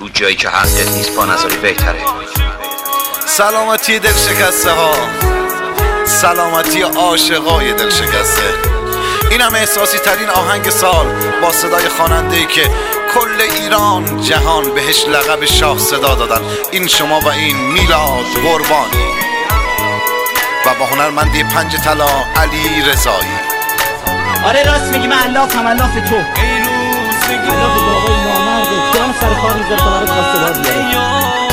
تو جایی که حقت نیست با نظری بهتره. سلامتی دل شکسته ها، سلامتی عاشقای دل شکسته. اینم احساسی ترین آهنگ سال با صدای خواننده‌ای که کل ایران جهان بهش لقب شاه صدا دادن. این شما و این میلاد قربانی و با هنرمندی پنج طلا علی رضایی. آره راست میگی، من علافم، علاف تو، علاف بابای نامرده. جان سر کار میذاره تا برات واسه بیاره.